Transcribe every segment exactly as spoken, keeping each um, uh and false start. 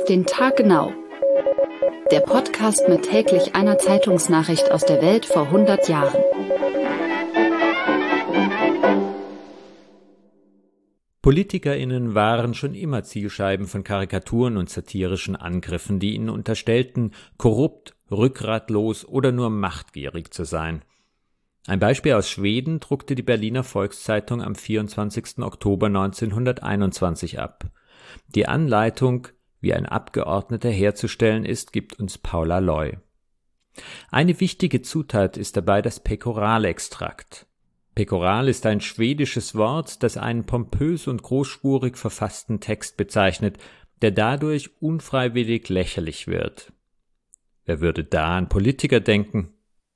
den Tag genau. Der Podcast mit täglich einer Zeitungsnachricht aus der Welt vor hundert Jahren. PolitikerInnen waren schon immer Zielscheiben von Karikaturen und satirischen Angriffen, die ihnen unterstellten, korrupt, rückgratlos oder nur machtgierig zu sein. Ein Beispiel aus Schweden druckte die Berliner Volkszeitung am vierundzwanzigsten Oktober neunzehnhunderteinundzwanzig ab. Die Anleitung, wie ein Abgeordneter herzustellen ist, gibt uns Paula Loy. Eine wichtige Zutat ist dabei das Pekoralextrakt. Pekoral ist ein schwedisches Wort, das einen pompös und großspurig verfassten Text bezeichnet, der dadurch unfreiwillig lächerlich wird. Wer würde da an Politiker denken?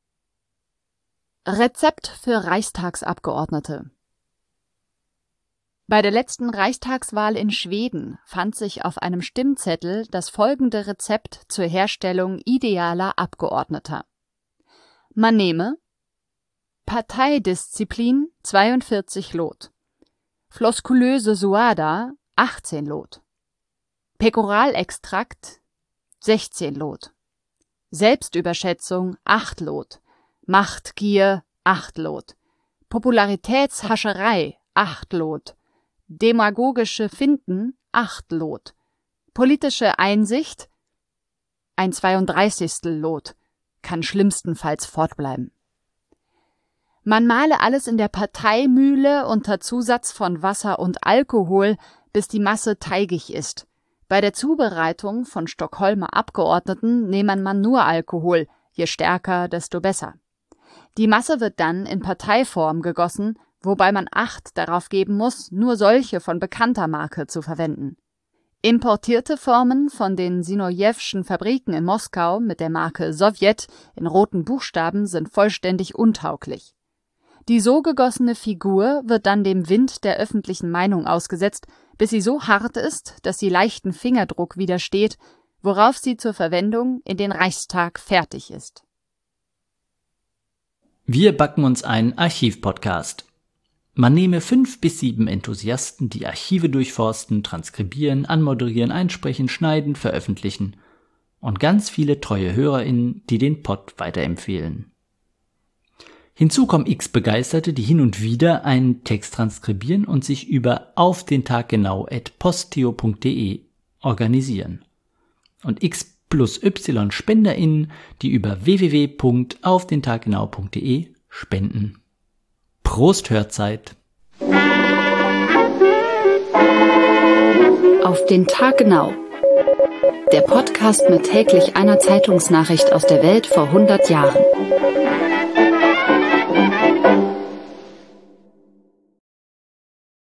Rezept für Reichstagsabgeordnete. Bei der letzten Reichstagswahl in Schweden fand sich auf einem Stimmzettel das folgende Rezept zur Herstellung idealer Abgeordneter. Man nehme Parteidisziplin zweiundvierzig Lot, floskulöse Suada achtzehn Lot, Pekoralextrakt sechzehn Lot, Selbstüberschätzung acht Lot, Machtgier acht Lot, Popularitätshascherei acht Lot, demagogische Finten acht Lot, politische Einsicht ein zweiunddreißigstel Lot, kann schlimmstenfalls fortbleiben. Man male alles in der Parteimühle unter Zusatz von Wasser und Alkohol, bis die Masse teigig ist. Bei der Zubereitung von Stockholmer Abgeordneten nehme man nur Alkohol, je stärker, desto besser. Die Masse wird dann in Parteiform gegossen, wobei man Acht darauf geben muss, nur solche von bekannter Marke zu verwenden. Importierte Formen von den Sinojewschen Fabriken in Moskau mit der Marke Sowjet in roten Buchstaben sind vollständig untauglich. Die so gegossene Figur wird dann dem Wind der öffentlichen Meinung ausgesetzt, bis sie so hart ist, dass sie leichten Fingerdruck widersteht, worauf sie zur Verwendung in den Reichstag fertig ist. Wir backen uns einen Archiv-Podcast. Man nehme fünf bis sieben Enthusiasten, die Archive durchforsten, transkribieren, anmoderieren, einsprechen, schneiden, veröffentlichen. Und ganz viele treue HörerInnen, die den Pod weiterempfehlen. Hinzu kommen x Begeisterte, die hin und wieder einen Text transkribieren und sich über auf den Tag genau at posteo punkt de organisieren. Und x plus y SpenderInnen, die über w w w punkt auf den tag genau punkt de spenden. Prost Hörzeit! Auf den Tag genau. Der Podcast mit täglich einer Zeitungsnachricht aus der Welt vor hundert Jahren.